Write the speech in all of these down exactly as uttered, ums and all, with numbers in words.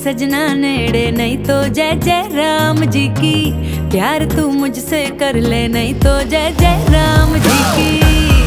सजना नेड़े, नहीं तो जय जय राम जी की। प्यार तू मुझसे कर ले, नहीं तो जय जय राम जी की।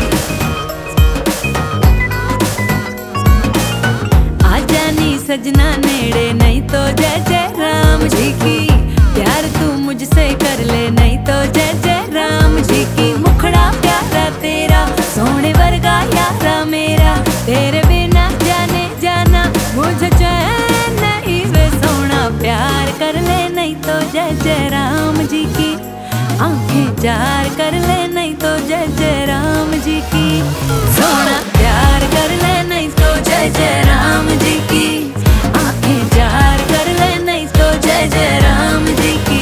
आजा नी सजना नेड़े, नहीं तो जय जय राम जी की। प्यार तू मुझसे कर ले, नहीं तो जय जय राम जी की। मुखड़ा प्यारा तेरा, सोने वर्गा यारा मेरा, तेरे बिना जाने जाना मुझे चैन नहीं वे सोना। प्यार कर ले, नहीं तो जय जय राम जी की। आंखें चार कर ले, नहीं तो जय जय राम जी की। सोना प्यार कर ले, नहीं तो जय जय राम जी की। आंखें चार कर ले, नहीं तो जय जय राम जी की।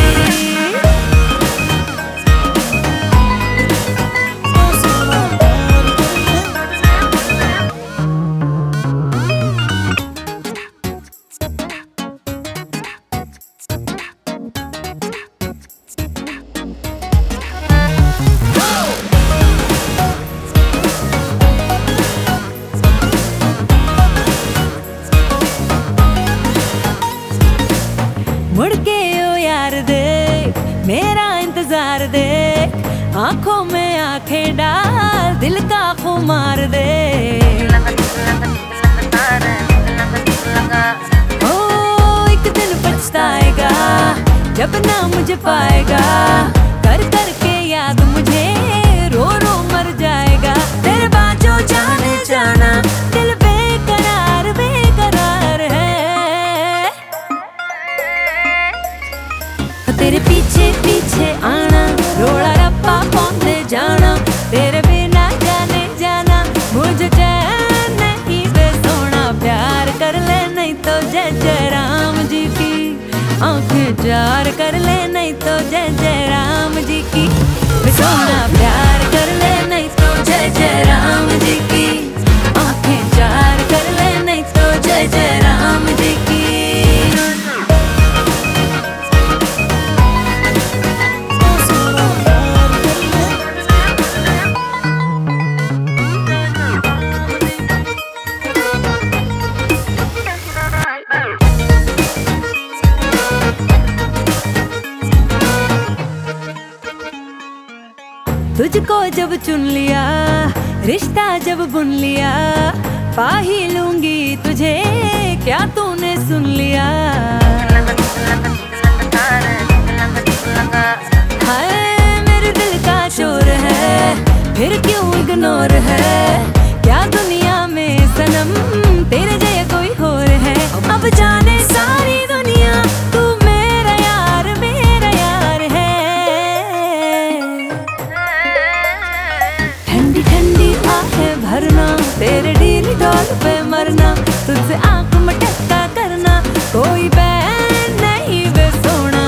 मुड़ के ओ यार देख, मेरा इंतजार देख। आंखों में आंखें डाल, दिल का खुमार दे। ओ एक दिन पछताएगा जब ना मुझे पाएगा। कर कर के याद मुझे रो रो मर जाएगा। तेरे बाजो जाने जाना, दिल बेकरार बेकरार है। तेरे पीछे पीछे आना, रोड़ा रप्पा पौंदे जाना। तेरे बिना जाने जाना मुझे चैन नहीं वे सोना। प्यार कर ले, नहीं तो जय जय राम जी की। आंखें चार कर ले, नहीं तो जय जय राम जी की। वे सोना प्यार कर ले, नहीं तो जय जय राम जी की। आंखें चार कर ले, नहीं तो जय जय राम जी की। तुझको जब चुन लिया, रिश्ता जब बुन लिया। पा ही लूंगी तुझे, क्या तूने सुन लिया। हाय मेरे दिल का शोर है, फिर क्यों इग्नोर है। क्या दुनिया में सनम तेरे जैसा कोई और है। अब जाने सारी दुनिया तू मेरा यार मेरा यार है। ठंडी ठंडी आहें भरना, तेरे डील डॉल पे मरना। तुझसे आंख मटक्का करना, कोई बैन नहीं वे सोना।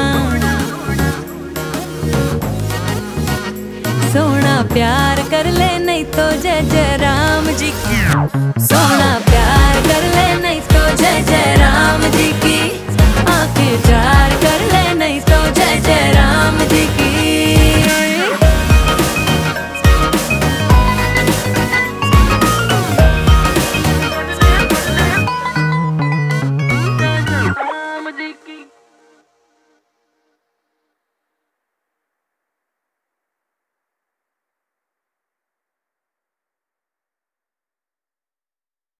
सोना प्यार कर ले, नहीं तो जय जय राम जी की। सोना प्यार कर ले, नहीं तो जय जय राम जी की।